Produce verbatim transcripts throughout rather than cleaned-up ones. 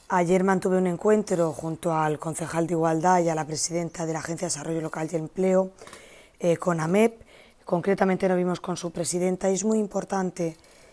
Ayer mantuve un encuentro junto al concejal de Igualdad y a la presidenta de la Agencia de Desarrollo Local y Empleo eh, con AMEP. Concretamente nos vimos con su presidenta y es muy importante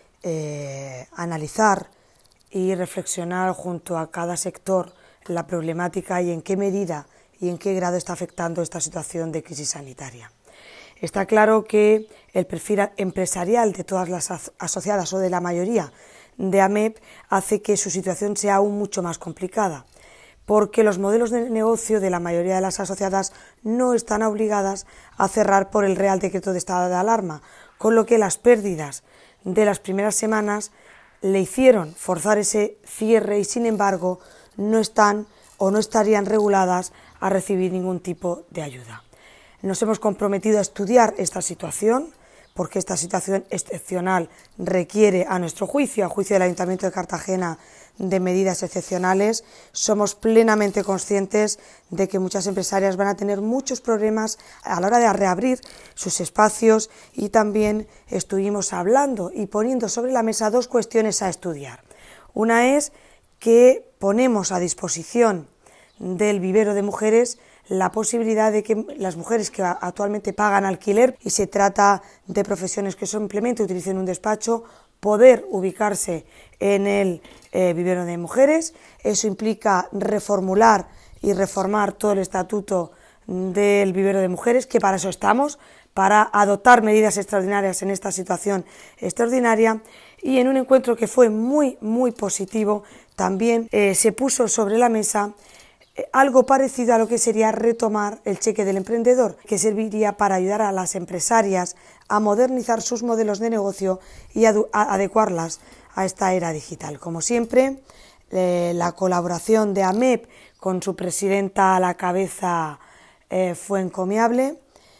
eh, analizar y reflexionar junto a cada sector la problemática y en qué medida y en qué grado está afectando esta situación de crisis sanitaria. Está claro que el perfil empresarial de todas las asociadas o de la mayoría de AMEP hace que su situación sea aún mucho más complicada, porque los modelos de negocio de la mayoría de las asociadas no están obligadas a cerrar por el Real Decreto de Estado de Alarma, con lo que las pérdidas de las primeras semanas le hicieron forzar ese cierre y, sin embargo, no están o no estarían reguladas a recibir ningún tipo de ayuda. Nos hemos comprometido a estudiar esta situación, porque esta situación excepcional requiere, a nuestro juicio, a juicio del Ayuntamiento de Cartagena, de medidas excepcionales. Somos plenamente conscientes de que muchas empresarias van a tener muchos problemas a la hora de reabrir sus espacios y también estuvimos hablando y poniendo sobre la mesa dos cuestiones a estudiar. Una es que ponemos a disposición del vivero de mujeres la posibilidad de que las mujeres que actualmente pagan alquiler y se trata de profesiones que simplemente utilicen un despacho, poder ubicarse en el eh, vivero de mujeres. Eso implica reformular y reformar todo el estatuto del vivero de mujeres, que para eso estamos, para adoptar medidas extraordinarias en esta situación extraordinaria. Y en un encuentro que fue muy, muy positivo, también eh, se puso sobre la mesa algo parecido a lo que sería retomar el cheque del emprendedor, que serviría para ayudar a las empresarias a modernizar sus modelos de negocio y a adecuarlas a esta era digital. Como siempre, eh, la colaboración de AMEP con su presidenta a la cabeza eh, fue encomiable.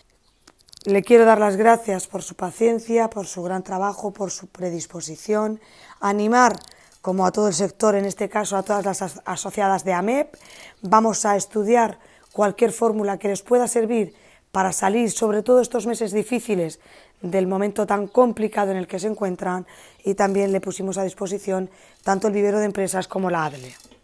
Le quiero dar las gracias por su paciencia, por su gran trabajo, por su predisposición, animar como a todo el sector, en este caso a todas las asociadas de AMEP. Vamos a estudiar cualquier fórmula que les pueda servir para salir, sobre todo estos meses difíciles, del momento tan complicado en el que se encuentran, y también le pusimos a disposición tanto el vivero de empresas como la ADLE.